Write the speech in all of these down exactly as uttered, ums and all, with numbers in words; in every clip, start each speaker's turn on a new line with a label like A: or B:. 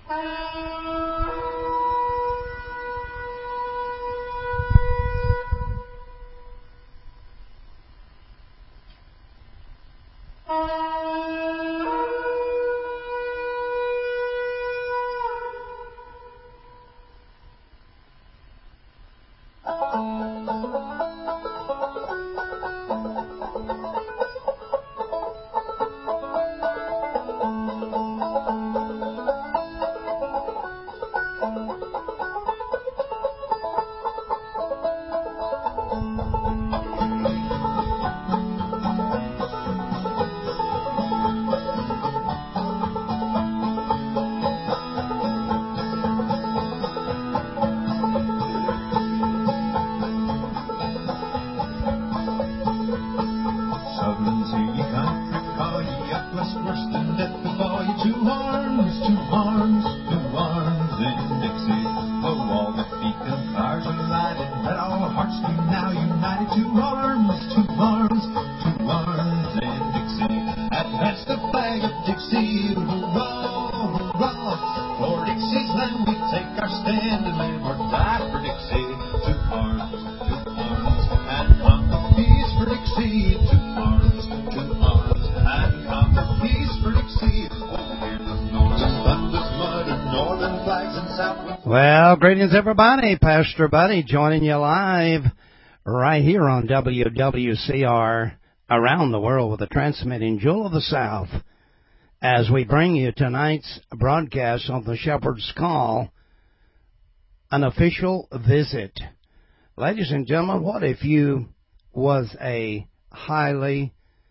A: Well, greetings, everybody. Pastor Buddy joining you live right here on W W C R around the world with the transmitting Jewel of the South as we bring you tonight's broadcast on the Shepherd's Call, an official visit. Ladies and gentlemen, what if you was a highly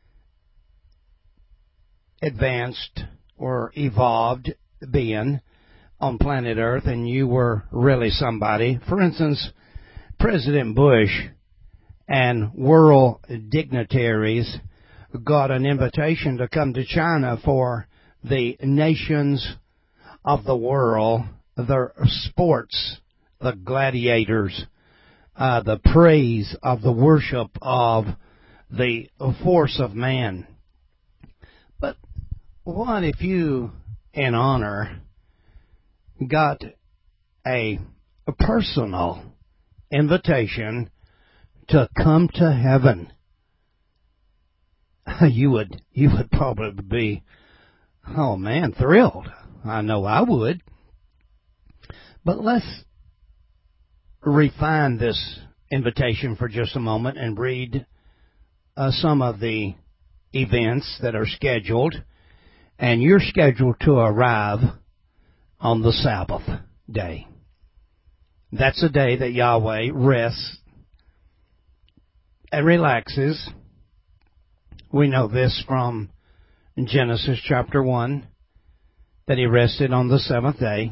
A: advanced or evolved being on planet Earth and you were really somebody? For instance, President Bush and world dignitaries got an invitation to come to China for the nations of the world, their sports, the gladiators, uh, the praise of the worship of the force of man. But what if you, in honor, got a, a personal invitation to come to heaven? You would you would probably be, oh man, thrilled. I know I would. But let's refine this invitation for just a moment and read uh, some of the events that are scheduled. And you're scheduled to arrive on the Sabbath day. That's a day that Yahweh rests and relaxes. We know this from Genesis chapter one, that he rested on the seventh day.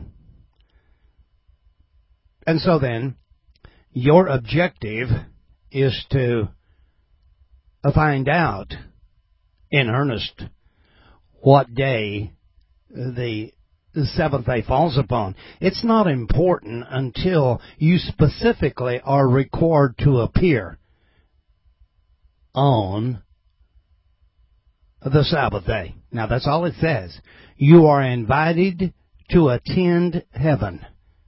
A: And so then, your objective is to find out in earnest what day the the seventh day falls upon. It's not important until you specifically are required to appear on the Sabbath day. Now, that's all it says. You are invited to attend heaven.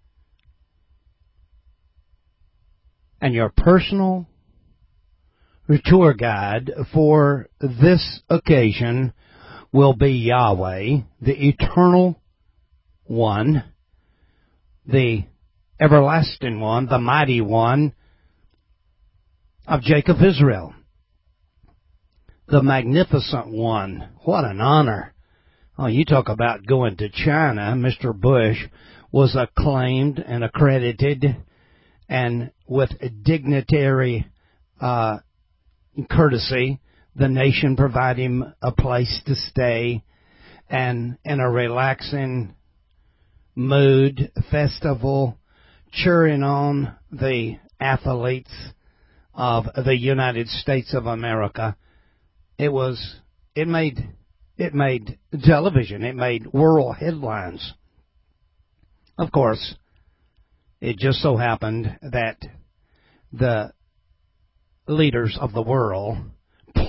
A: And your personal tour guide for this occasion will be Yahweh, the eternal one, the everlasting one, the mighty one of Jacob Israel, the magnificent one. What an honor. Oh, you talk about going to China. Mister Bush was acclaimed and accredited, and with dignitary uh, courtesy, the nation provided him a place to stay, and in a relaxing mood, festival, cheering on the athletes of the United States of America. It was, it made, it made television. It made world headlines. Of course, it just so happened that the leaders of the world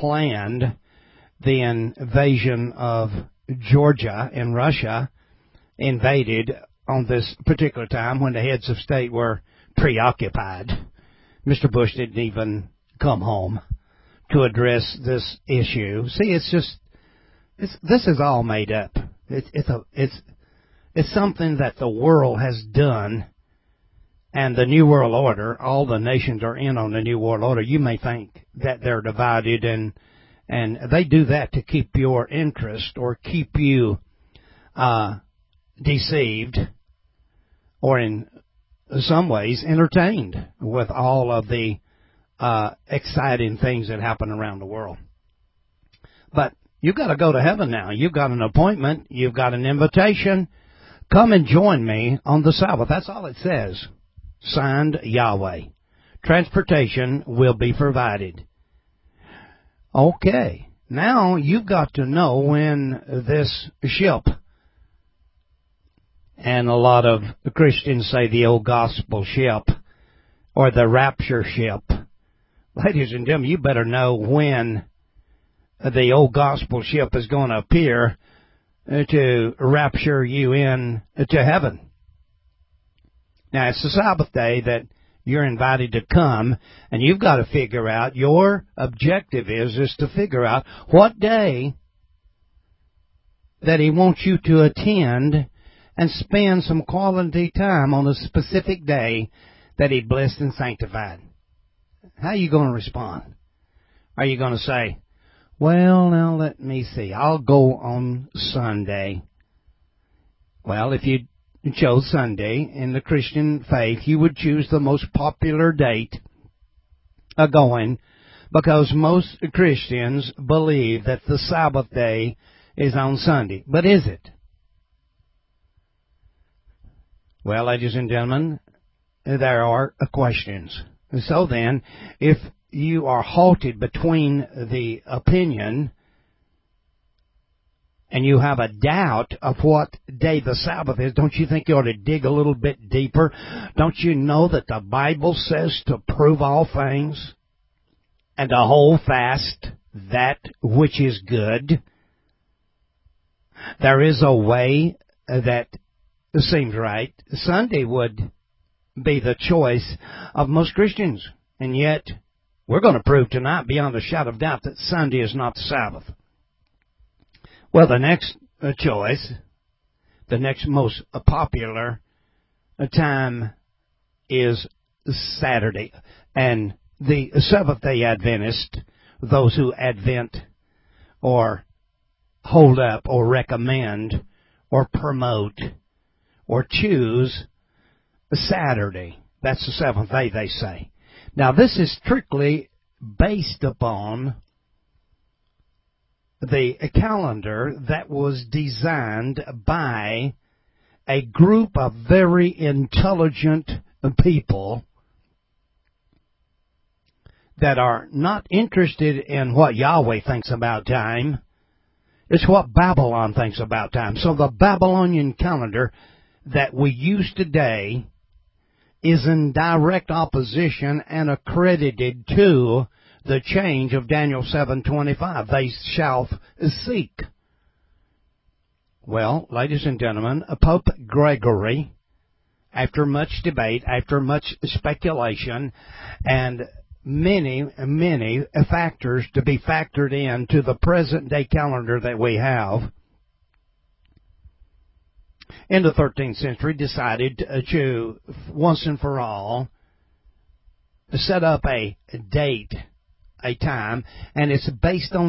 A: planned the invasion of Georgia in Russia invaded on this particular time when the heads of state were preoccupied. Mister Bush didn't even come home to address this issue. See, it's just, it's, this is all made up. It's, it's a, it's, it's something that the world has done, and the New World Order, all the nations are in on the New World Order. You may think that they're divided, and, and they do that to keep your interest or keep you, uh, deceived, or in some ways entertained with all of the uh, exciting things that happen around the world. But you've got to go to heaven now. You've got an appointment. You've got an invitation. Come and join me on the Sabbath. That's all it says. Signed, Yahweh. Transportation will be provided. Okay. Now you've got to know when this ship, and a lot of Christians say the old gospel ship or the rapture ship. Ladies and gentlemen, you better know when the old gospel ship is going to appear to rapture you in to heaven. Now, it's the Sabbath day that you're invited to come, and you've got to figure out, your objective is, is to figure out what day that He wants you to attend and spend some quality time on a specific day that He blessed and sanctified. How are you going to respond? Are you going to say, well, now let me see, I'll go on Sunday? Well, if you chose Sunday in the Christian faith, you would choose the most popular date of going, because most Christians believe that the Sabbath day is on Sunday. But is it? Well, ladies and gentlemen, there are questions. So then, if you are halted between the opinion and you have a doubt of what day the Sabbath is, don't you think you ought to dig a little bit deeper? Don't you know that the Bible says to prove all things and to hold fast that which is good? There is a way that seems right. Sunday would be the choice of most Christians, and yet we're going to prove tonight beyond a shadow of doubt that Sunday is not the Sabbath. Well, the next choice, the next most popular time is Saturday. And the Seventh-day Adventists, those who advent or hold up or recommend or promote or choose Saturday. That's the seventh day, they say. Now, this is strictly based upon the calendar that was designed by a group of very intelligent people that are not interested in what Yahweh thinks about time. It's what Babylon thinks about time. So the Babylonian calendar that we use today is in direct opposition and accredited to the change of Daniel seven twenty-five. They shall seek. Well, ladies and gentlemen, Pope Gregory, after much debate, after much speculation, and many, many factors to be factored into the present-day calendar that we have, in the thirteenth century, decided to, once and for all, set up a date, a time, and it's based on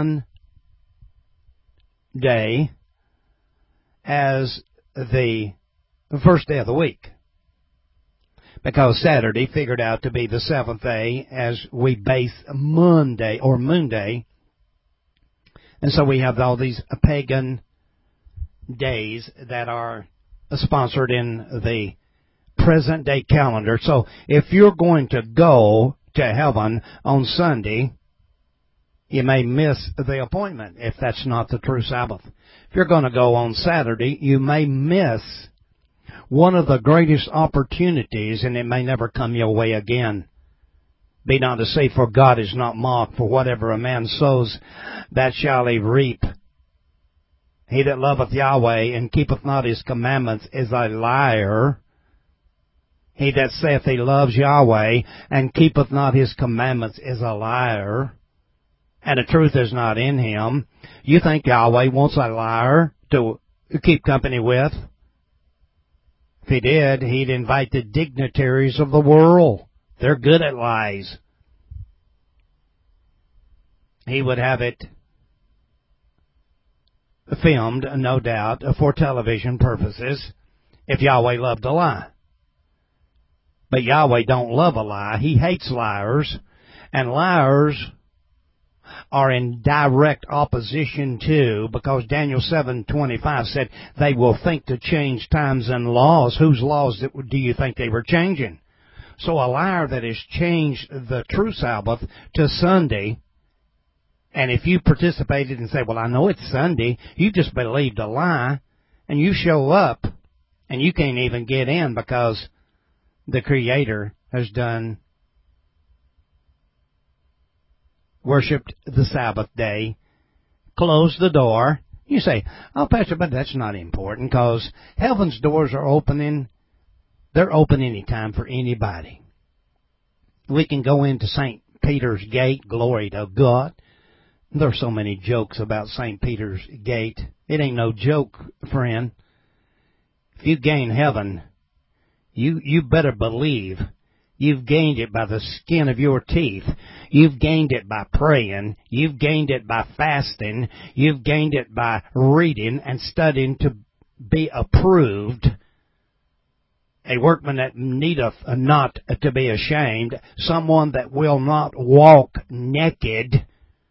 A: Sunday as the first day of the week, because Saturday figured out to be the seventh day as we base Monday or Moon Day, and so we have all these pagan days that are sponsored in the present day calendar. So if you're going to go to heaven on Sunday, you may miss the appointment if that's not the true Sabbath. If you're going to go on Saturday, you may miss one of the greatest opportunities, and it may never come your way again. Be not deceived, for God is not mocked. For whatever a man sows, that shall he reap. He that loveth Yahweh and keepeth not his commandments is a liar. He that saith he loves Yahweh and keepeth not his commandments is a liar, and the truth is not in him. You think Yahweh wants a liar to keep company with? If he did, he'd invite the dignitaries of the world. They're good at lies. He would have it filmed, no doubt, for television purposes, if Yahweh loved a lie. But Yahweh don't love a lie. He hates liars. And liars are in direct opposition to, because Daniel seven twenty-five said they will think to change times and laws. Whose laws do you think they were changing? So a liar that has changed the true Sabbath to Sunday, and if you participated and say, well, I know it's Sunday, you just believed a lie, and you show up, and you can't even get in because the Creator has done, worshipped the Sabbath day, closed the door. You say, oh, Pastor, but that's not important because heaven's doors are opening. They're open any time for anybody. We can go into Saint Peter's Gate, glory to God. There are so many jokes about Saint Peter's Gate. It ain't no joke, friend. If you gain heaven, you, you better believe you've gained it by the skin of your teeth. You've gained it by praying. You've gained it by fasting. You've gained it by reading and studying to be approved. A workman that needeth not to be ashamed, someone that will not walk naked.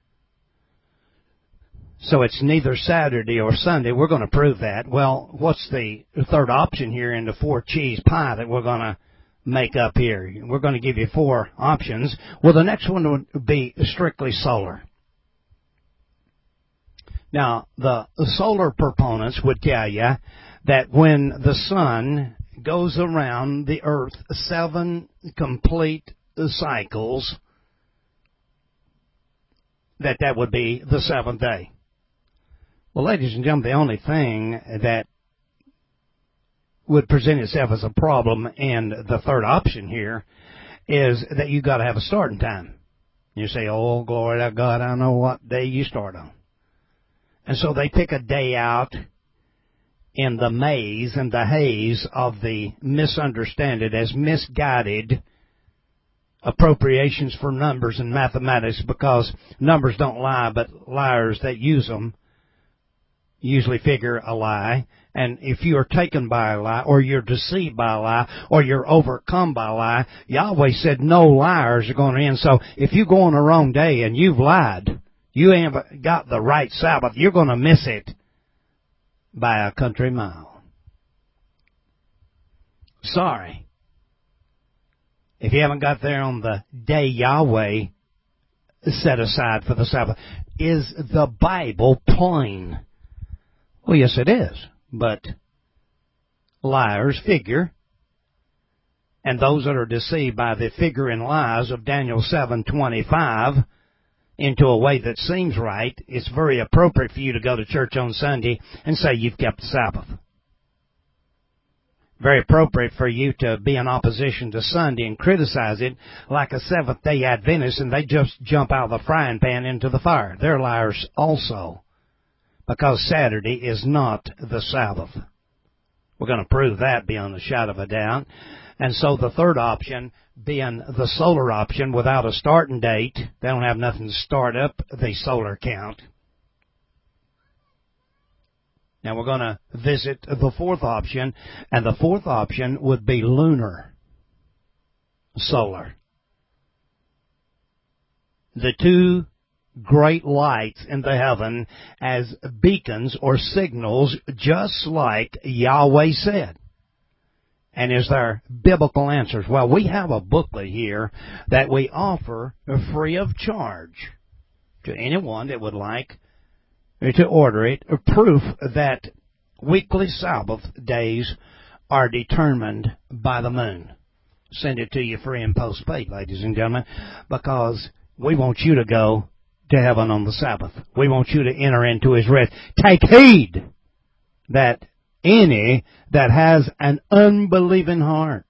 A: So it's neither Saturday or Sunday. We're going to prove that. Well, what's the third option here in the four cheese pie that we're going to make up here? We're going to give you four options. Well, the next one would be strictly solar. Now, the solar proponents would tell you that when the sun goes around the earth seven complete cycles, that that would be the seventh day. Well, ladies and gentlemen, the only thing that would present itself as a problem in the third option here is that you got to have a starting time. You say, oh, glory to God, I know what day you start on. And so they pick a day out in the maze and the haze of the misunderstanding as misguided appropriations for numbers and mathematics, because numbers don't lie, but liars that use them usually figure a lie. And if you are taken by a lie, or you're deceived by a lie, or you're overcome by a lie, Yahweh said no liars are going to end. So if you go on the wrong day and you've lied, you ain't got the right Sabbath, you're going to miss it by a country mile. Sorry. If you haven't got there on the day Yahweh set aside for the Sabbath. Is the Bible plain? Well, yes, it is. But liars figure, and those that are deceived by the figuring lies of Daniel seven twenty-five into a way that seems right, it's very appropriate for you to go to church on Sunday and say you've kept the Sabbath. Very appropriate for you to be in opposition to Sunday and criticize it like a Seventh-day Adventist, and they just jump out of the frying pan into the fire. They're liars also, because Saturday is not the Sabbath. We're going to prove that beyond a shadow of a doubt. And so the third option, being the solar option without a starting date, they don't have nothing to start up the solar count. Now we're going to visit the fourth option, and the fourth option would be lunar solar. The two great lights in the heaven as beacons or signals, just like Yahweh said. And is there biblical answers? Well, we have a booklet here that we offer free of charge to anyone that would like to order it, a proof that weekly Sabbath days are determined by the moon. Send it to you free and postpaid, ladies and gentlemen, because we want you to go to heaven on the Sabbath. We want you to enter into His rest. Take heed that any that has an unbelieving heart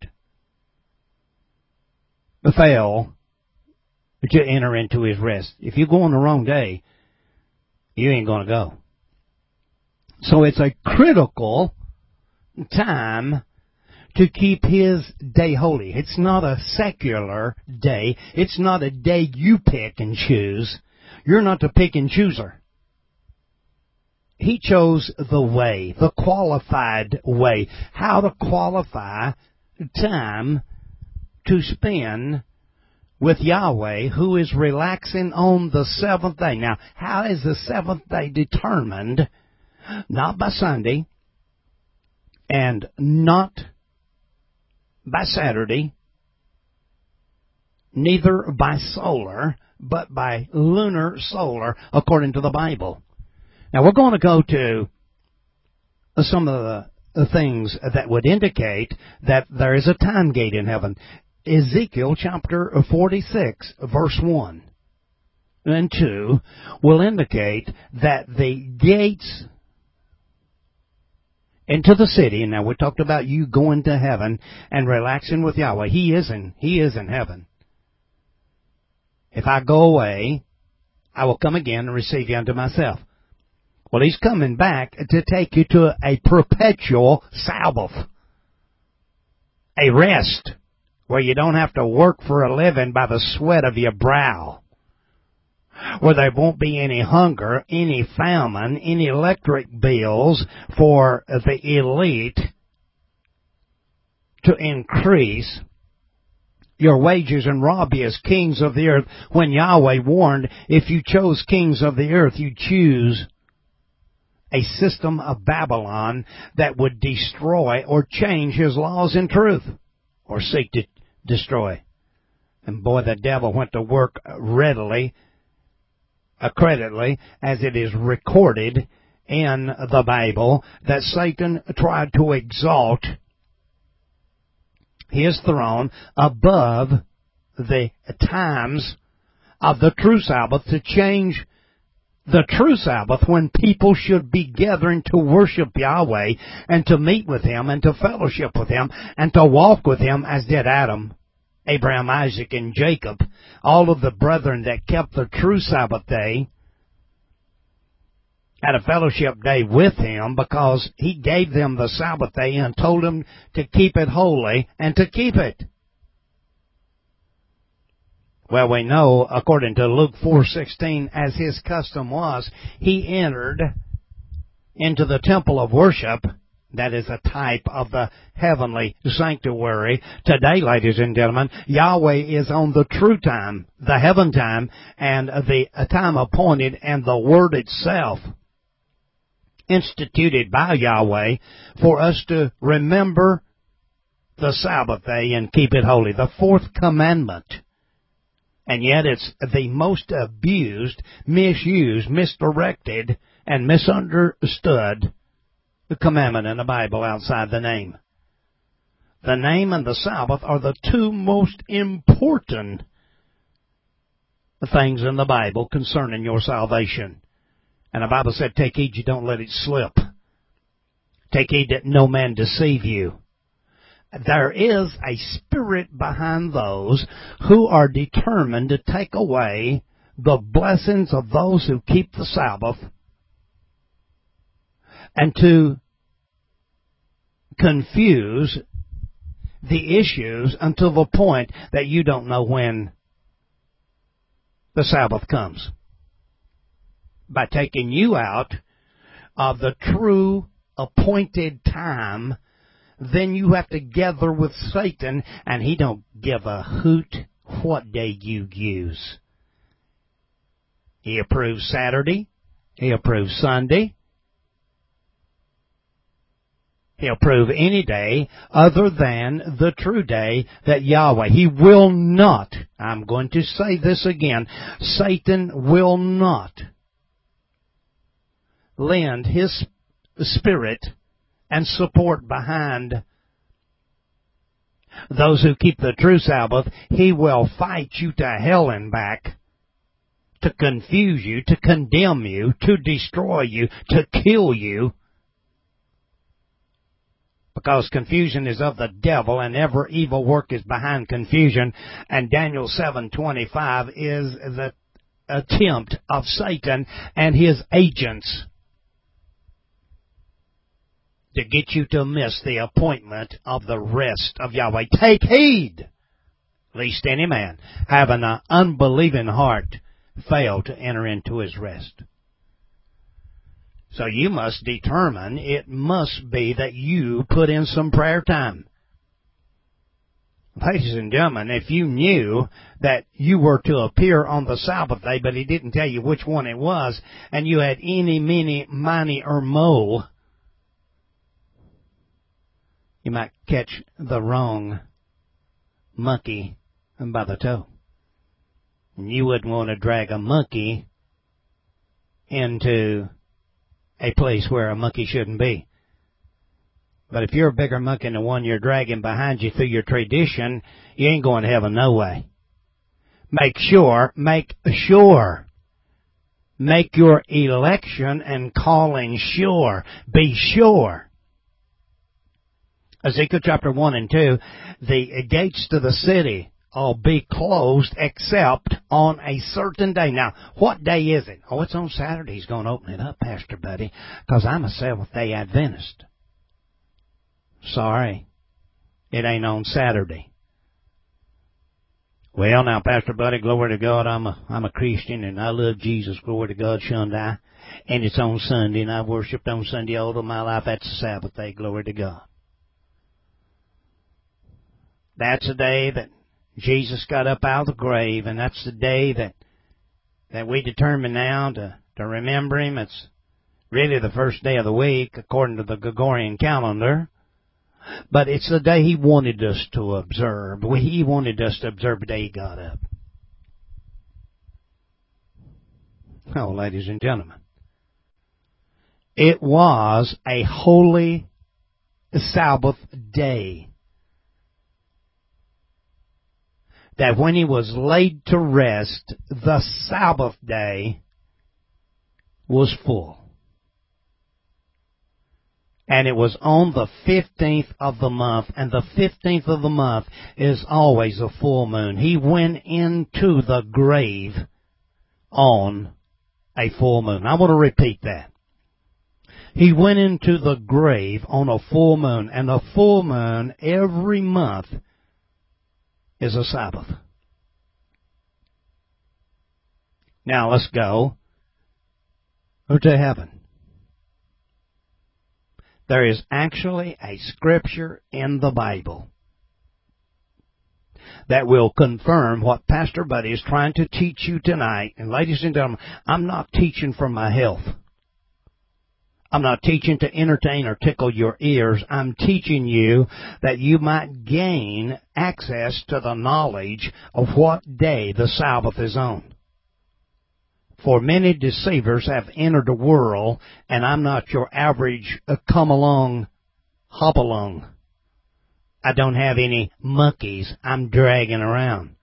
A: fail to enter into his rest. If you go on the wrong day, you ain't going to go. So it's a critical time to keep his day holy. It's not a secular day. It's not a day you pick and choose. You're not the pick and chooser. He chose the way, the qualified way, how to qualify time to spend with Yahweh, who is relaxing on the seventh day. Now, how is the seventh day determined? Not by Sunday, and not by Saturday, neither by solar, but by lunar solar, according to the Bible. Now, we're going to go to some of the the things that would indicate that there is a time gate in heaven. Ezekiel chapter forty-six, verse one and two will indicate that the gates into the city, and now we talked about you going to heaven and relaxing with Yahweh. He is in, he is in heaven. If I go away, I will come again and receive you unto myself. Well, he's coming back to take you to a perpetual Sabbath, a rest where you don't have to work for a living by the sweat of your brow, where there won't be any hunger, any famine, any electric bills for the elite to increase your wages and rob you as kings of the earth, when Yahweh warned, if you chose kings of the earth, you choose a system of Babylon that would destroy or change his laws in truth, or seek to destroy. And boy, the devil went to work readily, accreditedly, as it is recorded in the Bible, that Satan tried to exalt his throne above the times of the true Sabbath, to change the true Sabbath when people should be gathering to worship Yahweh and to meet with Him and to fellowship with Him and to walk with Him, as did Adam, Abraham, Isaac, and Jacob. All of the brethren that kept the true Sabbath day had a fellowship day with Him, because He gave them the Sabbath day and told them to keep it holy and to keep it. Well, we know, according to Luke four sixteen, as His custom was, He entered into the temple of worship. That is a type of the heavenly sanctuary. Today, ladies and gentlemen, Yahweh is on the true time, the heaven time, and the time appointed, and the Word itself instituted by Yahweh for us to remember the Sabbath day and keep it holy. The fourth commandment. And yet it's the most abused, misused, misdirected, and misunderstood commandment in the Bible outside the name. The name and the Sabbath are the two most important things in the Bible concerning your salvation. And the Bible said, take heed you don't let it slip. Take heed that no man deceive you. There is a spirit behind those who are determined to take away the blessings of those who keep the Sabbath and to confuse the issues until the point that you don't know when the Sabbath comes. By taking you out of the true appointed time, then you have to gather with Satan, and he don't give a hoot what day you use. He approves Saturday. He approves Sunday. He'll approve any day other than the true day that Yahweh. He will not, I'm going to say this again, Satan will not lend his spirit and support behind those who keep the true Sabbath. He will fight you to hell and back, to confuse you, to condemn you, to destroy you, to kill you, because confusion is of the devil, and every evil work is behind confusion. And Daniel seven twenty-five is the attempt of Satan and his agents to get you to miss the appointment of the rest of Yahweh. Take heed, lest any man, having an unbelieving heart, fail to enter into his rest. So you must determine, it must be that you put in some prayer time. Ladies and gentlemen, if you knew that you were to appear on the Sabbath day, but he didn't tell you which one it was, and you had any, miny, miny, or mo, you might catch the wrong monkey by the toe. And you wouldn't want to drag a monkey into a place where a monkey shouldn't be. But if you're a bigger monkey than the one you're dragging behind you through your tradition, you ain't going to heaven no way. Make sure, make sure, make your election and calling sure. Be sure. Ezekiel chapter one and two, the gates to the city will be closed except on a certain day. Now, what day is it? Oh, it's on Saturday. He's going to open it up, Pastor Buddy, because I'm a Seventh-day Adventist. Sorry, it ain't on Saturday. Well, now, Pastor Buddy, glory to God, I'm a I'm a Christian and I love Jesus, glory to God, Shundai. And it's on Sunday, and I've worshipped on Sunday all of my life. That's the Sabbath day, glory to God. That's the day that Jesus got up out of the grave, and that's the day that that we determine now to, to remember Him. It's really the first day of the week, according to the Gregorian calendar. But it's the day He wanted us to observe. He wanted us to observe the day He got up. Oh, ladies and gentlemen, it was a holy Sabbath day. That when He was laid to rest, the Sabbath day was full. And it was on the fifteenth of the month, and the fifteenth of the month is always a full moon. He went into the grave on a full moon. I want to repeat that. He went into the grave on a full moon, and a full moon every month is a Sabbath. Now let's go to heaven. There is actually a scripture in the Bible that will confirm what Pastor Buddy is trying to teach you tonight. And ladies and gentlemen, I'm not teaching for my health. I'm not teaching to entertain or tickle your ears. I'm teaching you that you might gain access to the knowledge of what day the Sabbath is on. For many deceivers have entered the world, and I'm not your average uh, come-along, hop-along. I don't have any monkeys I'm dragging around.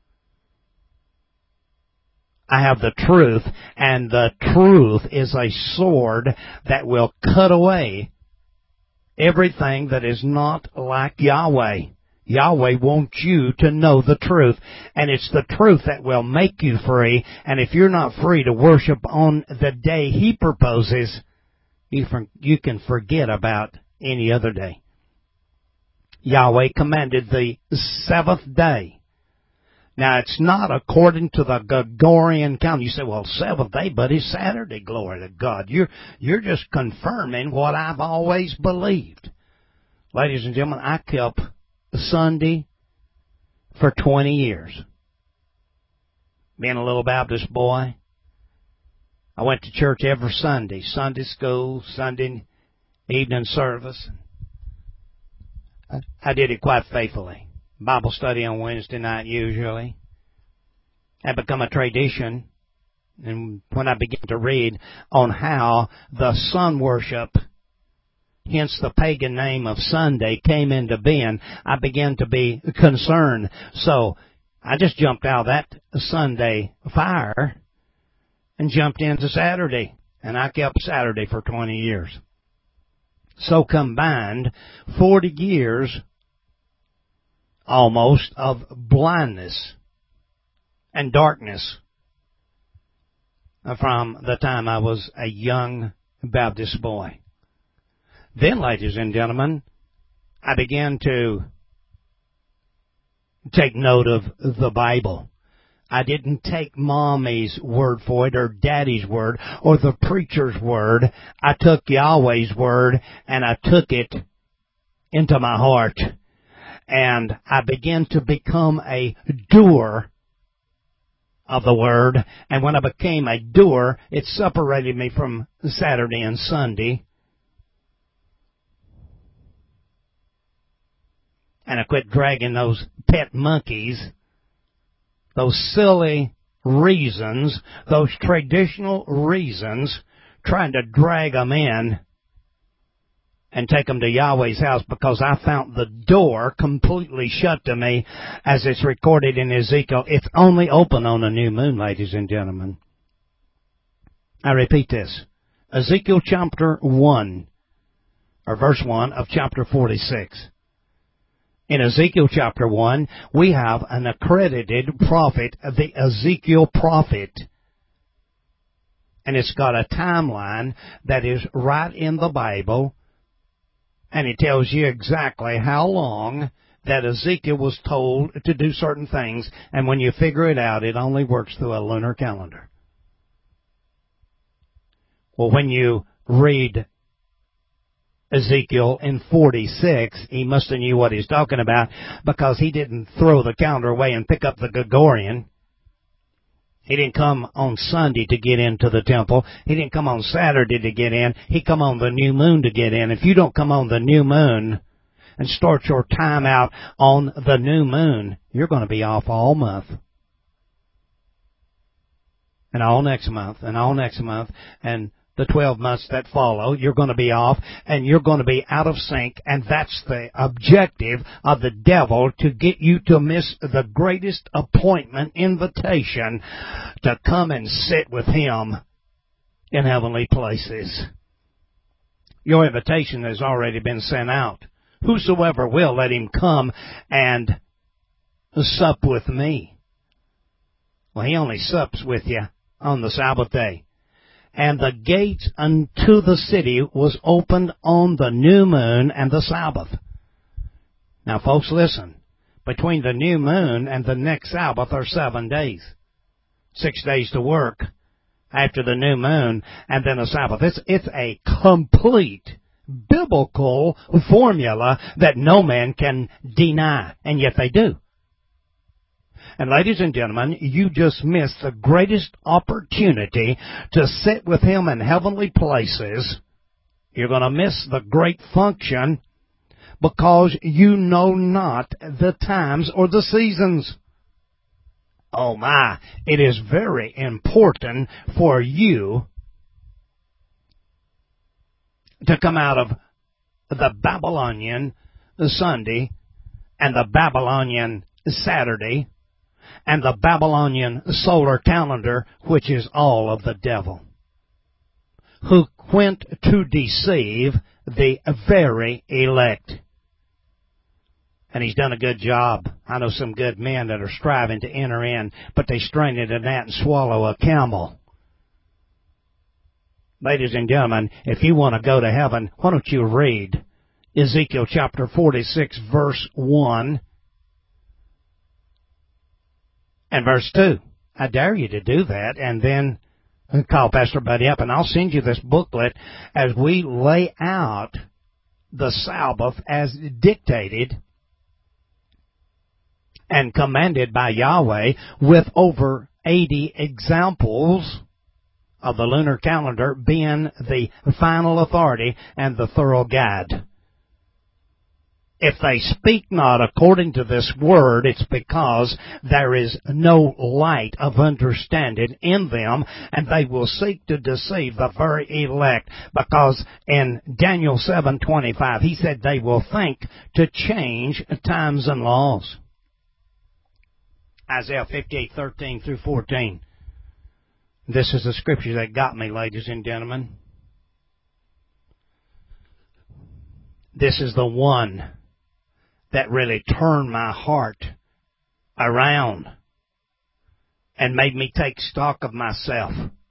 A: I have the truth, and the truth is a sword that will cut away everything that is not like Yahweh. Yahweh wants you to know the truth, and it's the truth that will make you free. And if you're not free to worship on the day He proposes, you, for, you can forget about any other day. Yahweh commanded the seventh day. Now, it's not according to the Gregorian calendar. You say, well, seventh day, but it's Saturday, glory to God. You're, you're just confirming what I've always believed. Ladies and gentlemen, I kept Sunday for twenty years. Being a little Baptist boy, I went to church every Sunday, Sunday school, Sunday evening service. I did it quite faithfully. Bible study on Wednesday night usually. Had become a tradition. And when I began to read on how the sun worship, hence the pagan name of Sunday, came into being, I began to be concerned. So I just jumped out of that Sunday fire and jumped into Saturday. And I kept Saturday for twenty years. So combined, forty years almost of blindness and darkness from the time I was a young Baptist boy. Then, ladies and gentlemen, I began to take note of the Bible. I didn't take mommy's word for it or daddy's word or the preacher's word. I took Yahweh's word and I took it into my heart. And I began to become a doer of the word. And when I became a doer, it separated me from Saturday and Sunday. And I quit dragging those pet monkeys, those silly reasons, those traditional reasons, trying to drag them in and take them to Yahweh's house, because I found the door completely shut to me, as it's recorded in Ezekiel. It's only open on a new moon, ladies and gentlemen. I repeat this. Ezekiel chapter one, or verse one of chapter forty-six. In Ezekiel chapter one, we have an accredited prophet, the Ezekiel prophet. And it's got a timeline that is right in the Bible. And it tells you exactly how long that Ezekiel was told to do certain things. And when you figure it out, it only works through a lunar calendar. Well, when you read Ezekiel in forty-six, he must have knew what he's talking about, because he didn't throw the calendar away and pick up the Gregorian. He didn't come on Sunday to get into the temple. He didn't come on Saturday to get in. He come on the new moon to get in. If you don't come on the new moon and start your time out on the new moon, you're going to be off all month. And all next month, and all next month, and the twelve months that follow, you're going to be off, and you're going to be out of sync, and that's the objective of the devil, to get you to miss the greatest appointment, invitation, to come and sit with him in heavenly places. Your invitation has already been sent out. Whosoever will, let him come and sup with me. Well, he only sups with you on the Sabbath day. And the gates unto the city was opened on the new moon and the Sabbath. Now, folks, listen. Between the new moon and the next Sabbath are seven days. Six days to work after the new moon and then a Sabbath. It's, it's a complete biblical formula that no man can deny, and yet they do. And ladies and gentlemen, you just missed the greatest opportunity to sit with him in heavenly places. You're going to miss the great function because you know not the times or the seasons. Oh my, it is very important for you to come out of the Babylonian Sunday and the Babylonian Saturday and the Babylonian solar calendar, which is all of the devil, who went to deceive the very elect. And he's done a good job. I know some good men that are striving to enter in, but they strain at a gnat and swallow a camel. Ladies and gentlemen, if you want to go to heaven, why don't you read Ezekiel chapter forty-six, verse one. And verse two. I dare you to do that, and then call Pastor Buddy up, and I'll send you this booklet as we lay out the Sabbath as dictated and commanded by Yahweh, with over eighty examples of the lunar calendar being the final authority and the thorough guide. If they speak not according to this word, it's because there is no light of understanding in them, and they will seek to deceive the very elect. Because in Daniel seven twenty-five, he said they will think to change times and laws. Isaiah fifty-eight thirteen through fourteen. This is the scripture that got me, ladies and gentlemen. this is the one that really turned my heart around and made me take stock of myself.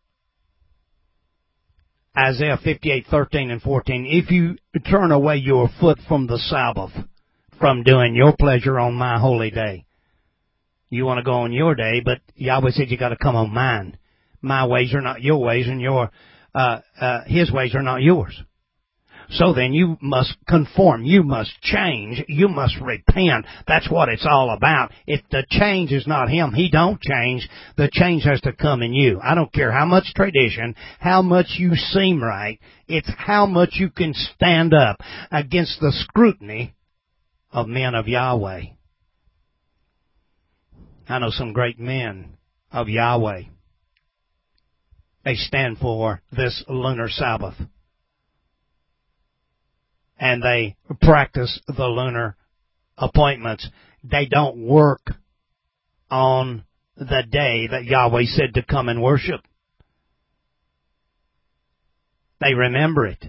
A: Isaiah fifty-eight, thirteen and fourteen. If you turn away your foot from the Sabbath, from doing your pleasure on my holy day. You want to go on your day, but Yahweh said you got to come on mine. My ways are not your ways, and your uh, uh, His ways are not yours. So then you must conform. You must change. You must repent. That's what it's all about. If the change is not Him, He don't change. The change has to come in you. I don't care how much tradition, how much you seem right. It's how much you can stand up against the scrutiny of men of Yahweh. I know some great men of Yahweh. They stand for this lunar Sabbath. And they practice the lunar appointments. They don't work on the day that Yahweh said to come and worship. They remember it.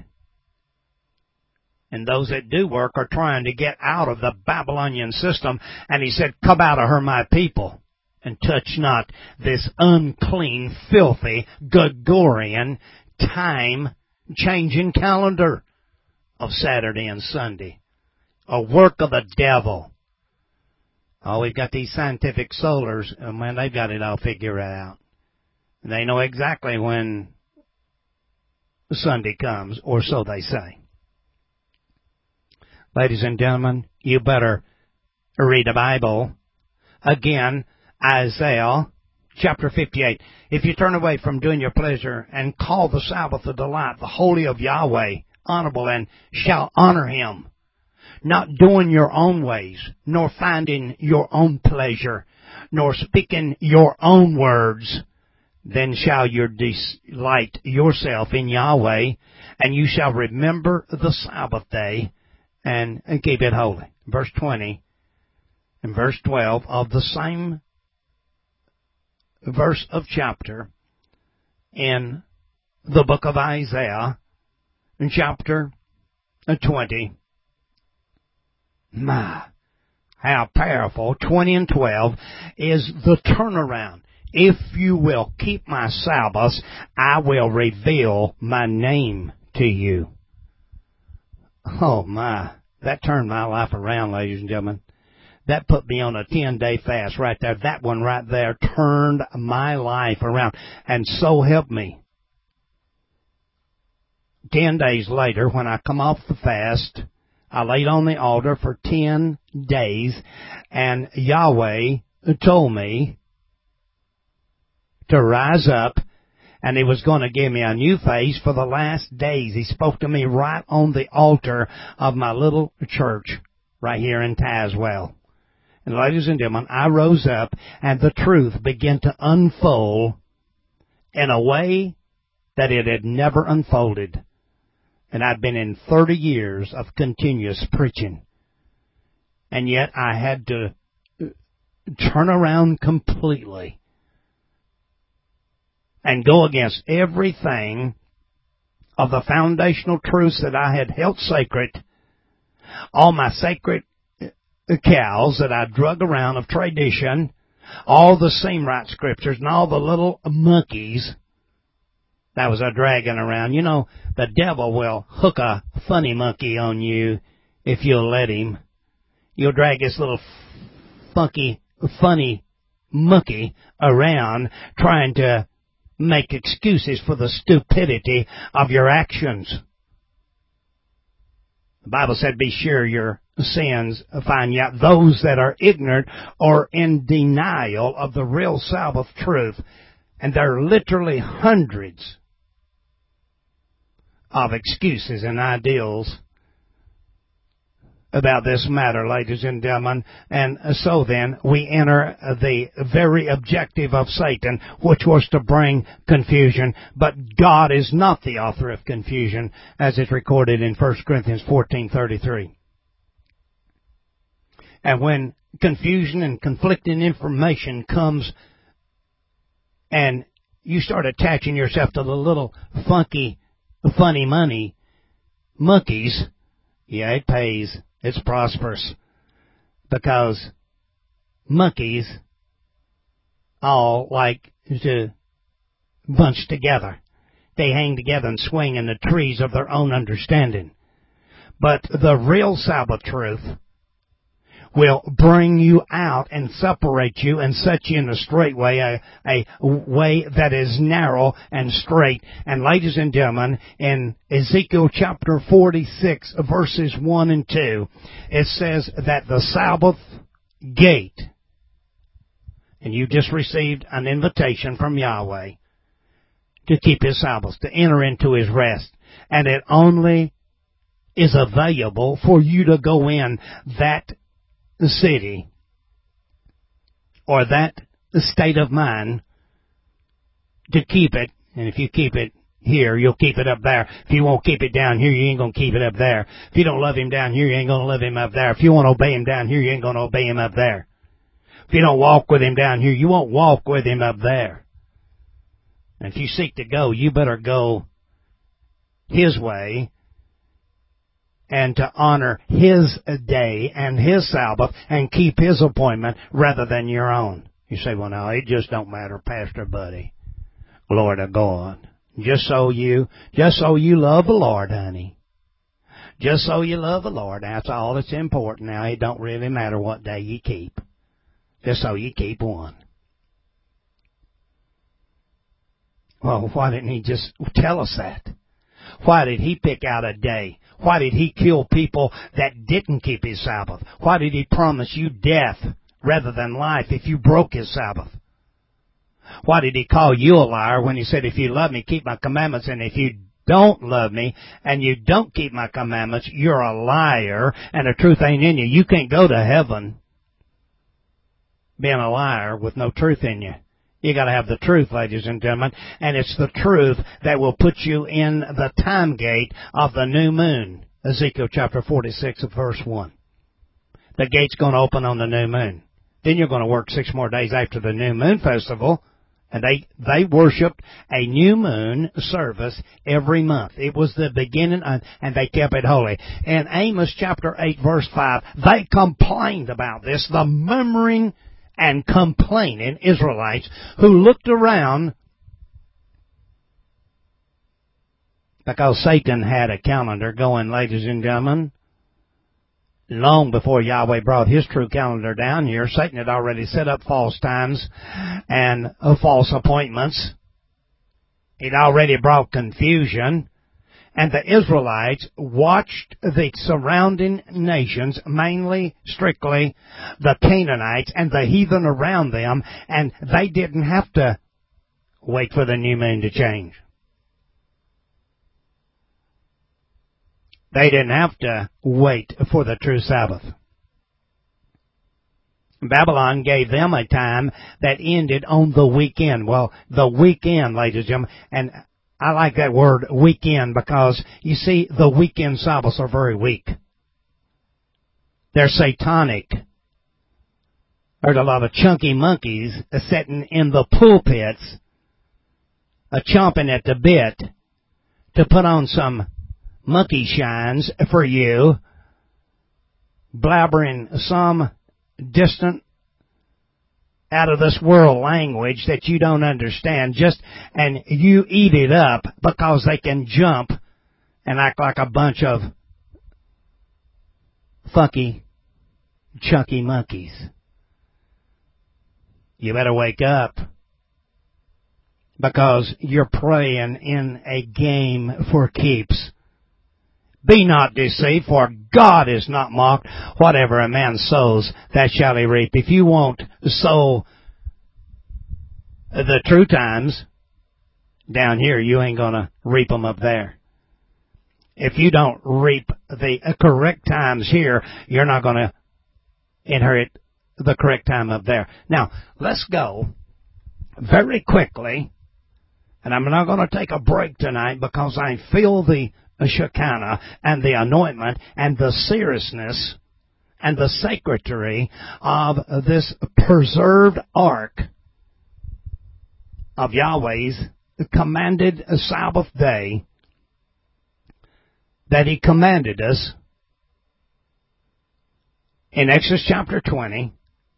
A: And those that do work are trying to get out of the Babylonian system. And He said, come out of her, my people, and touch not this unclean, filthy, Gregorian, time-changing calendar of Saturday and Sunday. A work of the devil. Oh, we've got these scientific solars. Oh, man, they've got it all figured out. They know exactly when Sunday comes, or so they say. Ladies and gentlemen, you better read the Bible. Again, Isaiah chapter fifty-eight. If you turn away from doing your pleasure and call the Sabbath a delight, the holy of Yahweh, honorable, and shall honor Him, not doing your own ways, nor finding your own pleasure, nor speaking your own words, then shall you delight yourself in Yahweh, and you shall remember the Sabbath day, and, and keep it holy. Verse twenty and verse twelve of the same verse of chapter in the book of Isaiah, in chapter twenty. My, how powerful, twenty and twelve, is the turnaround. If you will keep my Sabbaths, I will reveal my name to you. Oh my, that turned my life around, ladies and gentlemen. That put me on a ten-day fast right there. That one right there turned my life around. And so help me. Ten days later, when I come off the fast, I laid on the altar for ten days, and Yahweh told me to rise up, and He was going to give me a new face for the last days. He spoke to me right on the altar of my little church right here in Tazewell. And ladies and gentlemen, I rose up, and the truth began to unfold in a way that it had never unfolded. And I'd been in thirty years of continuous preaching. And yet I had to turn around completely and go against everything of the foundational truths that I had held sacred, all my sacred cows that I drug around of tradition, all the same right scriptures, and all the little monkeys that was a dragging around. You know, the devil will hook a funny monkey on you if you'll let him. You'll drag this little funky, funny monkey around trying to make excuses for the stupidity of your actions. The Bible said, be sure your sins find you out. Those that are ignorant or in denial of the real Sabbath truth. And there are literally hundreds of excuses and ideals about this matter, ladies and gentlemen. And so then we enter the very objective of Satan, which was to bring confusion. But God is not the author of confusion, as is recorded in First Corinthians fourteen thirty-three. And when confusion and conflicting information comes and you start attaching yourself to the little funky, funny money monkeys Yeah, it pays. It's prosperous. Because monkeys all like to bunch together. They hang together and swing in the trees of their own understanding. But the real Sabbath truth will bring you out and separate you and set you in a straight way, a, a way that is narrow and straight. And ladies and gentlemen, in Ezekiel chapter forty-six, verses one and two, it says that the Sabbath gate, and you just received an invitation from Yahweh to keep His Sabbath, to enter into His rest. And it only is available for you to go in that city or that state of mind to keep it. And if you keep it here, you'll keep it up there. If you won't keep it down here, you ain't going to keep it up there. If you don't love Him down here, you ain't going to love Him up there. If you won't obey Him down here, you ain't going to obey Him up there. If you don't walk with Him down here, you won't walk with Him up there. And if you seek to go, you better go His way and to honor His day and His Sabbath and keep His appointment rather than your own. You say, well, no, it just don't matter, Pastor Buddy. Glory to God. Just so you, just so you love the Lord, honey. Just so you love the Lord. That's all that's important now. It don't really matter what day you keep. Just so you keep one. Well, why didn't He just tell us that? Why did He pick out a day? Why did He kill people that didn't keep His Sabbath? Why did He promise you death rather than life if you broke His Sabbath? Why did He call you a liar when He said, if you love Me, keep My commandments, and if you don't love Me and you don't keep My commandments, you're a liar and the truth ain't in you. You can't go to heaven being a liar with no truth in you. You got to have the truth, ladies and gentlemen, and it's the truth that will put you in the time gate of the new moon. Ezekiel chapter forty-six, verse one. The gate's going to open on the new moon. Then you're going to work six more days after the new moon festival, and they they worshipped a new moon service every month. It was the beginning, of, and they kept it holy. In Amos chapter eight, verse five, they complained about this, the murmuring and complaining Israelites who looked around because Satan had a calendar going, ladies and gentlemen. Long before Yahweh brought His true calendar down here, Satan had already set up false times and uh, false appointments. He'd already brought confusion. And the Israelites watched the surrounding nations, mainly, strictly, the Canaanites and the heathen around them, and they didn't have to wait for the new moon to change. They didn't have to wait for the true Sabbath. Babylon gave them a time that ended on the weekend. Well, the weekend, ladies and gentlemen, and I like that word weekend because, you see, the weekend Sabbaths are very weak. They're satanic. There's a lot of chunky monkeys sitting in the pulpits, uh, chomping at the bit to put on some monkey shines for you, blabbering some distant, out of this world language that you don't understand, just, and you eat it up because they can jump and act like a bunch of funky, chunky monkeys. You better wake up because you're playing in a game for keeps. Be not deceived, for God is not mocked. Whatever a man sows, that shall he reap. If you won't sow the true times down here, you ain't going to reap them up there. If you don't reap the correct times here, you're not going to inherit the correct time up there. Now, let's go very quickly, and I'm not going to take a break tonight because I feel the Shekinah and the anointment and the seriousness and the sacredity of this preserved ark of Yahweh's commanded Sabbath day that He commanded us in Exodus chapter twenty,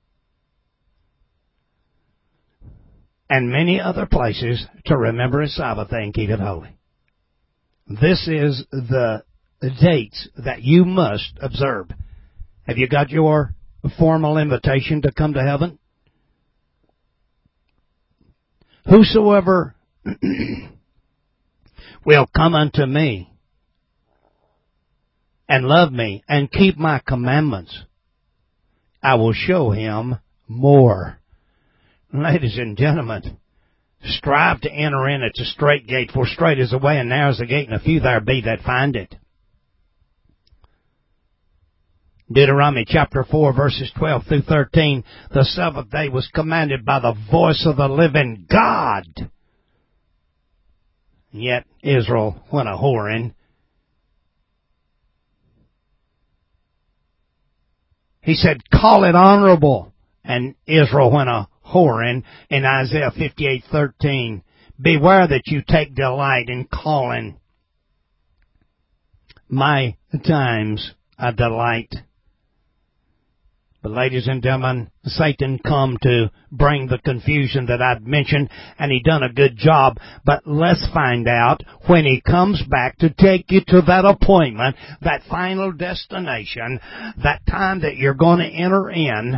A: and many other places to remember His Sabbath day and keep it holy. This is the dates that you must observe. Have you got your formal invitation to come to heaven? Whosoever will come unto me and love me and keep my commandments, I will show him more. Ladies and gentlemen, strive to enter in at the straight gate, for straight is the way and narrow is the gate, and a few there be that find it. Deuteronomy chapter four, verses twelve through thirteen, the seventh day was commanded by the voice of the living God. Yet Israel went a whoring. He said, call it honorable. And Israel went a whoring in Isaiah fifty-eight thirteen. Beware that you take delight in calling my times a delight. But ladies and gentlemen, Satan come to bring the confusion that I've mentioned, and he done a good job. But let's find out when he comes back to take you to that appointment, that final destination, that time that you're going to enter in.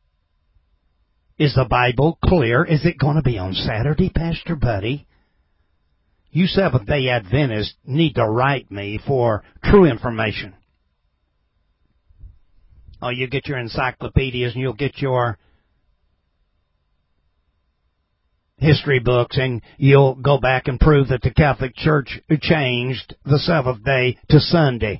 A: Is the Bible clear? Is it going to be on Saturday, Pastor Buddy? You Seventh-day Adventists need to write me for true information. Oh, you get your encyclopedias and you'll get your history books and you'll go back and prove that the Catholic Church changed the seventh day to Sunday.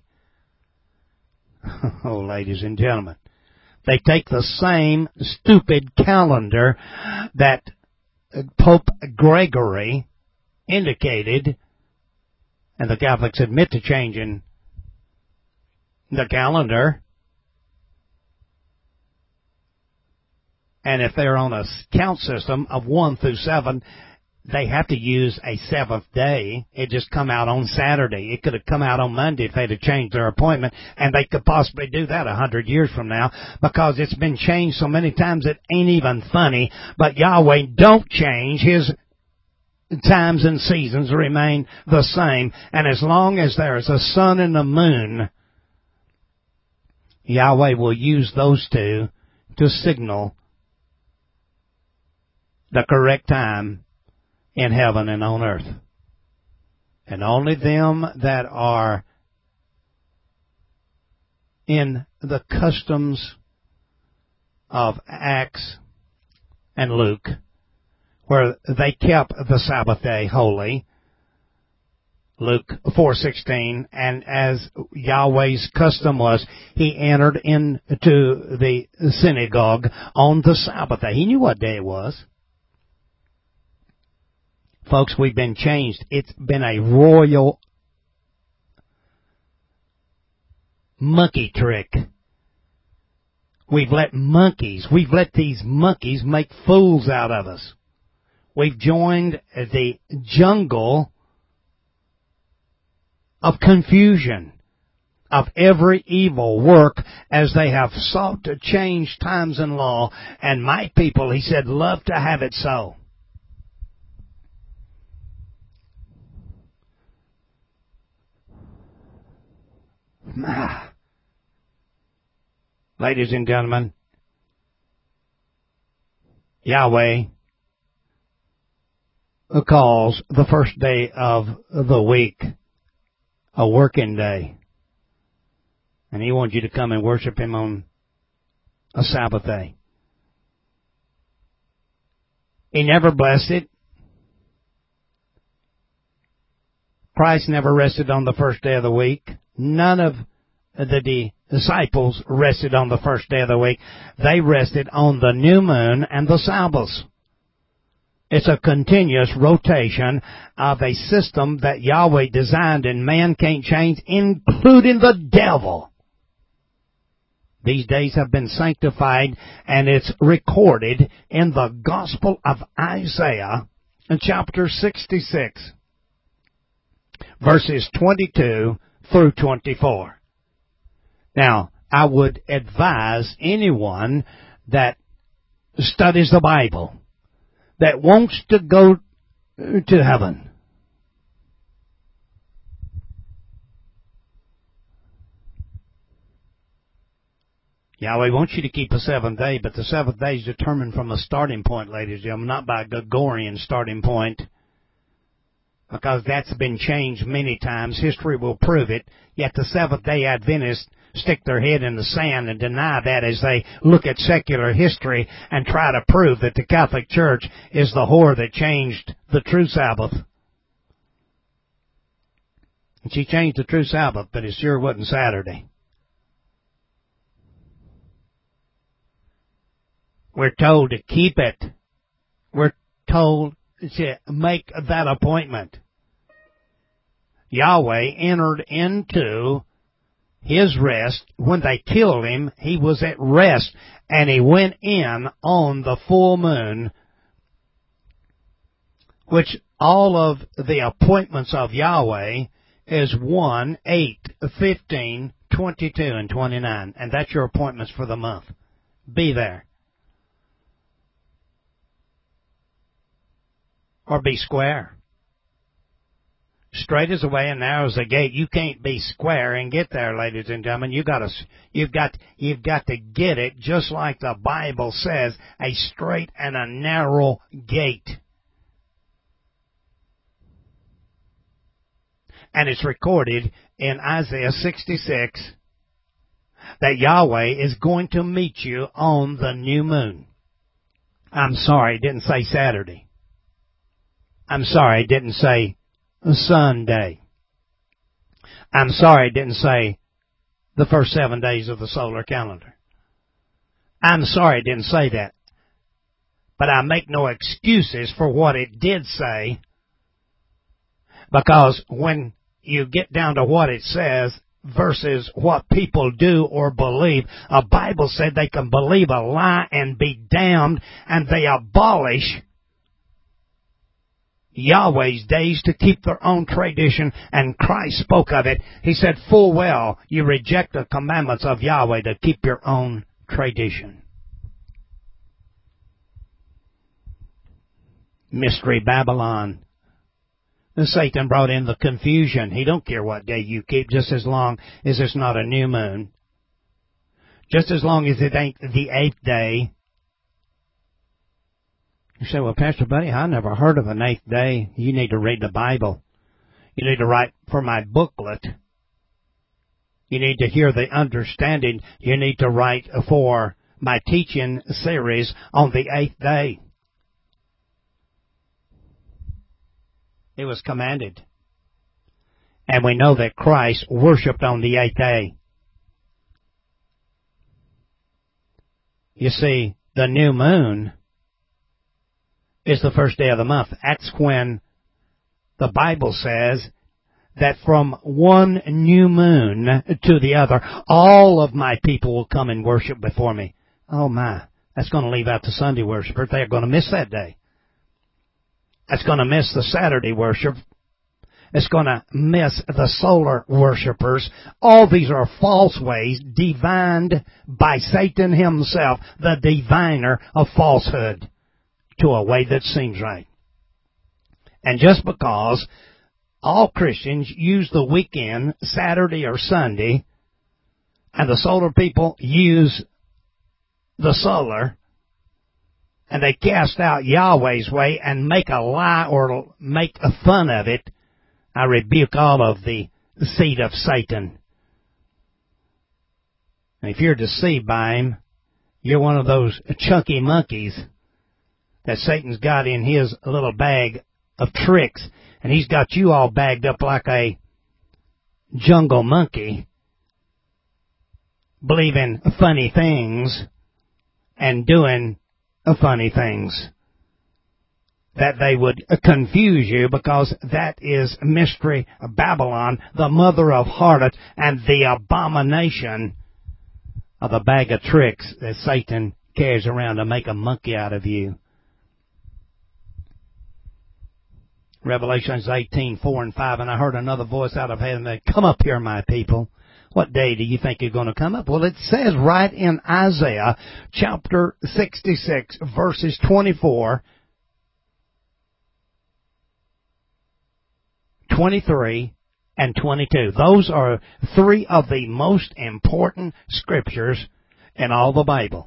A: Oh, ladies and gentlemen, they take the same stupid calendar that Pope Gregory indicated, and the Catholics admit to changing the calendar. And if they're on a count system of one through seven, they have to use a seventh day. It just come out on Saturday. It could have come out on Monday if they'd have changed their appointment, and they could possibly do that a hundred years from now because it's been changed so many times it ain't even funny. But Yahweh don't change. His times and seasons remain the same. And as long as there is a sun and a moon, Yahweh will use those two to signal the correct time in heaven and on earth. And only them that are in the customs of Acts and Luke, where they kept the Sabbath day holy, Luke four sixteen, and as Yahweh's custom was, he entered into the synagogue on the Sabbath day. He knew what day it was. Folks, we've been changed. It's been a royal monkey trick. We've let monkeys, we've let these monkeys make fools out of us. We've joined the jungle of confusion, of every evil work, as they have sought to change times and law. And my people, he said, love to have it so. Ah. Ladies and gentlemen, Yahweh calls the first day of the week a working day. And he wants you to come and worship him on a Sabbath day. He never blessed it. Christ never rested on the first day of the week. None of the disciples rested on the first day of the week. They rested on the new moon and the Sabbaths. It's a continuous rotation of a system that Yahweh designed and man can't change, including the devil. These days have been sanctified, and it's recorded in the Gospel of Isaiah in chapter sixty-six, verses twenty-two through twenty-four. Now, I would advise anyone that studies the Bible, that wants to go to heaven, Yahweh wants you to keep a seventh day, but the seventh day is determined from a starting point, ladies and gentlemen, not by a Gregorian starting point, because that's been changed many times. History will prove it. Yet the Seventh-day Adventists stick their head in the sand and deny that as they look at secular history and try to prove that the Catholic Church is the whore that changed the true Sabbath. And she changed the true Sabbath, but it sure wasn't Saturday. We're told to keep it. We're told to make that appointment. Yahweh entered into His rest. When they killed Him, He was at rest, and He went in on the full moon, which all of the appointments of Yahweh is one, eight, fifteen, twenty-two, and twenty-nine. And that's your appointments for the month. Be there. Or be square. Straight is the way and narrow is the gate. You can't be square and get there, ladies and gentlemen. You got to, you've got, you've got to get it just like the Bible says, a straight and a narrow gate. And it's recorded in Isaiah sixty-six that Yahweh is going to meet you on the new moon. I'm sorry, it didn't say Saturday. I'm sorry, it didn't say Sunday. I'm sorry, it didn't say the first seven days of the solar calendar. I'm sorry, it didn't say that. But I make no excuses for what it did say, because when you get down to what it says versus what people do or believe, a Bible said they can believe a lie and be damned, and they abolish Yahweh's days to keep their own tradition, and Christ spoke of it. He said, full well, you reject the commandments of Yahweh to keep your own tradition. Mystery Babylon. And Satan brought in the confusion. He don't care what day you keep, just as long as it's not a new moon. Just as long as it ain't the eighth day. You say, well, Pastor Buddy, I never heard of an eighth day. You need to read the Bible. You need to write for my booklet. You need to hear the understanding. You need to write for my teaching series on the eighth day. It was commanded. And we know that Christ worshiped on the eighth day. You see, the new moon is the first day of the month. That's when the Bible says that from one new moon to the other, all of my people will come and worship before me. Oh my, that's going to leave out the Sunday worshipers. They're going to miss that day. That's going to miss the Saturday worship. It's going to miss the solar worshipers. All these are false ways divined by Satan himself, the diviner of falsehood, to a way that seems right. And just because all Christians use the weekend, Saturday or Sunday, and the solar people use the solar, and they cast out Yahweh's way and make a lie or make a fun of it, I rebuke all of the seed of Satan. And if you're deceived by him, you're one of those chunky monkeys that Satan's got in his little bag of tricks, and he's got you all bagged up like a jungle monkey, believing funny things and doing funny things, that they would confuse you, because that is Mystery Babylon, the mother of harlot and the abomination of the bag of tricks that Satan carries around to make a monkey out of you. Revelations eighteen, four and five, and I heard another voice out of heaven that, come up here, my people. What day do you think you're going to come up? Well, it says right in Isaiah chapter sixty-six, verses twenty-four, twenty-three, and twenty-two. Those are three of the most important scriptures in all the Bible.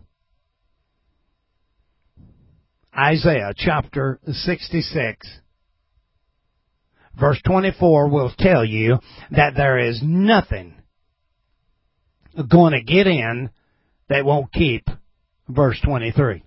A: Isaiah chapter sixty-six, verse twenty-four will tell you that there is nothing going to get in that won't keep verse twenty-three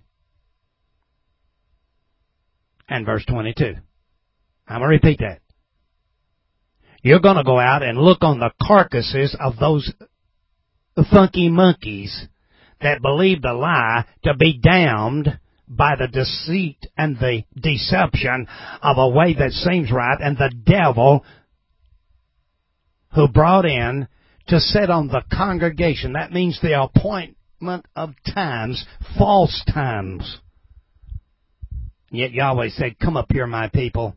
A: and verse twenty-two. I'm going to repeat that. You're going to go out and look on the carcasses of those funky monkeys that believe the lie to be damned by the deceit and the deception of a way that seems right, and the devil who brought in to sit on the congregation. That means the appointment of times, false times. Yet Yahweh said, come up here, my people,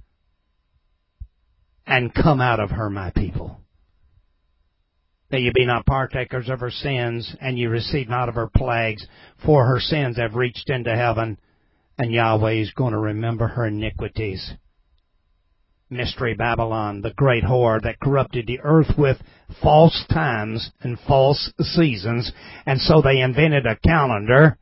A: and come out of her, my people, that ye be not partakers of her sins, and ye receive not of her plagues, for her sins have reached into heaven, and Yahweh is going to remember her iniquities. Mystery Babylon, the great whore that corrupted the earth with false times and false seasons, and so they invented a calendar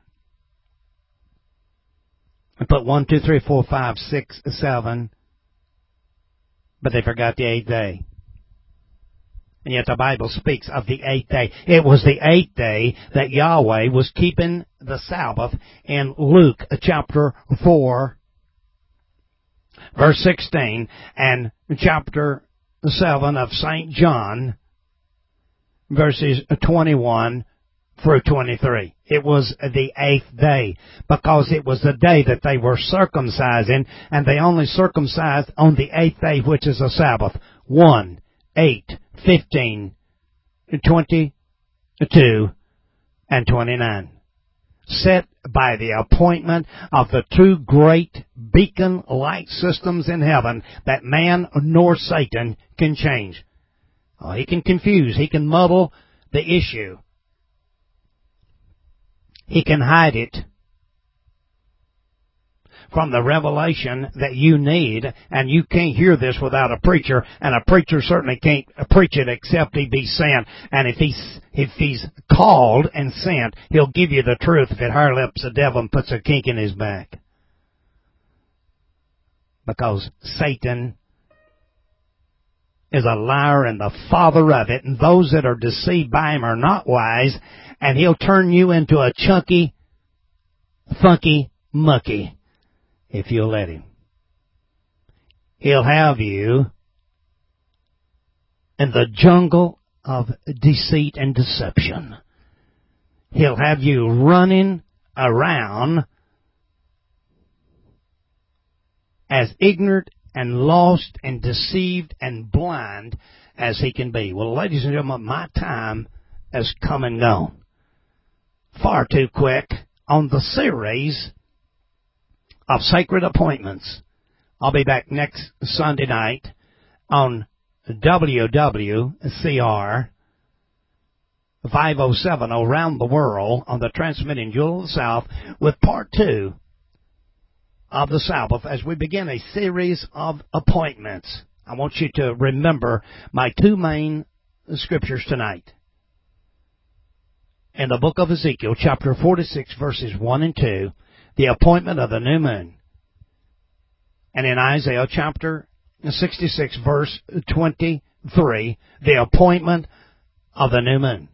A: and put one, two, three, four, five, six, seven, but they forgot the eighth day. And yet the Bible speaks of the eighth day. It was the eighth day that Yahweh was keeping the Sabbath in Luke chapter four, verse sixteen, and chapter seven of Saint John, verses twenty-one through twenty-three. It was the eighth day, because it was the day that they were circumcising, and they only circumcised on the eighth day, which is a Sabbath. one, eight, fifteen, twenty-two, and twenty-nine. Set by the appointment of the two great beacon light systems in heaven that man nor Satan can change. Oh, he can confuse. He can muddle the issue. He can hide it from the revelation that you need, and you can't hear this without a preacher, and a preacher certainly can't preach it except he be sent. And if he's if he's called and sent, he'll give you the truth if it higher-lips the devil and puts a kink in his back. Because Satan is a liar and the father of it, and those that are deceived by him are not wise, and he'll turn you into a chunky, funky monkey if you'll let him. He'll have you in the jungle of deceit and deception. He'll have you running around as ignorant and lost and deceived and blind as he can be. Well, ladies and gentlemen, my time has come and gone. Far too quick on the series of sacred appointments. I'll be back next Sunday night on W W C R five oh seven around the world on the Transmitting Jewel of the South with part two of the Sabbath as we begin a series of appointments. I want you to remember my two main scriptures tonight. In the book of Ezekiel, chapter forty-six, verses one and two, the appointment of the new moon. And in Isaiah, chapter sixty-six, verse twenty-three, the appointment of the new moon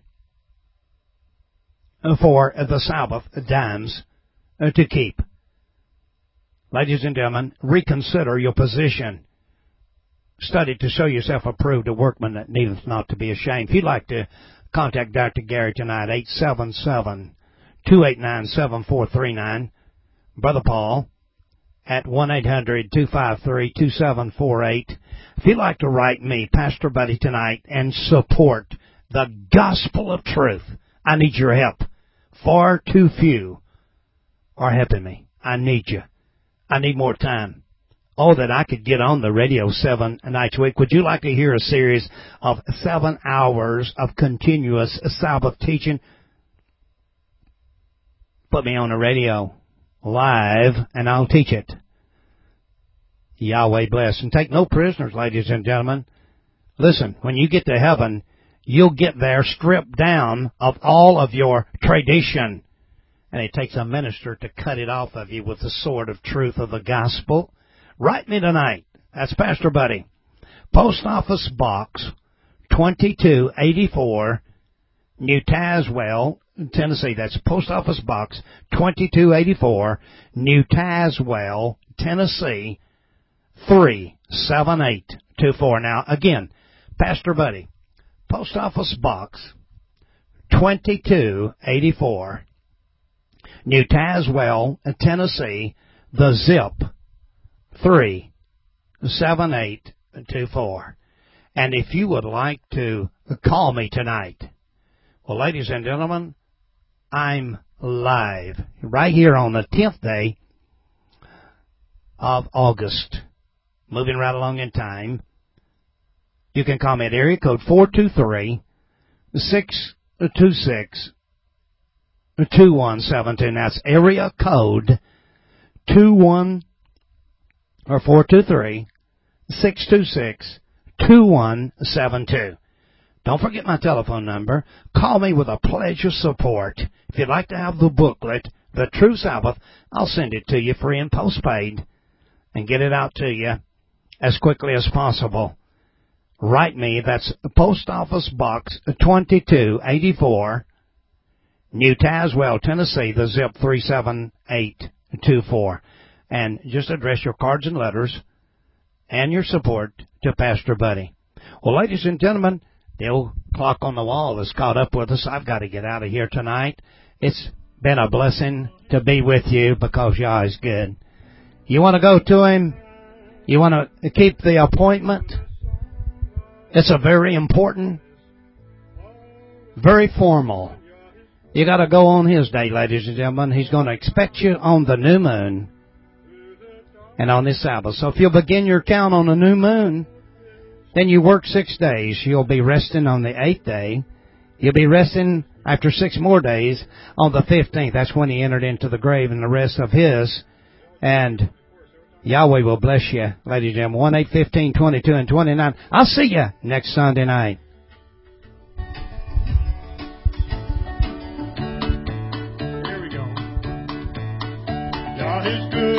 A: for the Sabbath times to keep. Ladies and gentlemen, reconsider your position. Study to show yourself approved, a workman that needeth not to be ashamed. If you'd like to contact Doctor Gary tonight, eight seven seven, two eight nine, seven four three nine. Brother Paul at one eight hundred, two five three, two seven four eight. If you'd like to write me, Pastor Buddy, tonight and support the gospel of truth, I need your help. Far too few are helping me. I need you. I need more time. Oh, that I could get on the radio seven nights a week. Would you like to hear a series of seven hours of continuous Sabbath teaching? Put me on the radio live, and I'll teach it. Yahweh bless. And take no prisoners, ladies and gentlemen. Listen, when you get to heaven, you'll get there stripped down of all of your tradition. And it takes a minister to cut it off of you with the sword of truth of the gospel. Write me tonight. That's Pastor Buddy. Post Office Box twenty-two eighty-four, New Tazewell, Tennessee. That's Post Office Box twenty-two eighty-four, New Tazewell, Tennessee, three seven eight two four. Now, again, Pastor Buddy. Post Office Box twenty-two eighty-four, New Tazewell, Tennessee, the zip three seven eight two four. And if you would like to call me tonight, well, ladies and gentlemen, I'm live right here on the tenth day of August. Moving right along in time. You can call me at area code four two three, six two six, two one seven two. Now, that's area code two one or four two three, six two six, two one seven two. Don't forget my telephone number. Call me with a pledge of support. If you'd like to have the booklet, The True Sabbath, I'll send it to you free and postpaid and get it out to you as quickly as possible. Write me. That's Post Office Box twenty-two eighty-four, New Tazewell, Tennessee, the zip three seven eight two four. And just address your cards and letters and your support to Pastor Buddy. Well, ladies and gentlemen, the old clock on the wall has caught up with us. I've got to get out of here tonight. It's been a blessing to be with you because Yah is good. You want to go to Him? You want to keep the appointment? It's a very important, very formal. You got to go on His day, ladies and gentlemen. He's going to expect you on the new moon and on this Sabbath. So if you'll begin your count on the new moon, then you work six days. You'll be resting on the eighth day. You'll be resting after six more days on the fifteenth. That's when He entered into the grave and the rest of His. And Yahweh will bless you, ladies and gentlemen. one, eight, fifteen, twenty-two, and twenty-nine. I'll see you next Sunday night.
B: Here we go. God is good.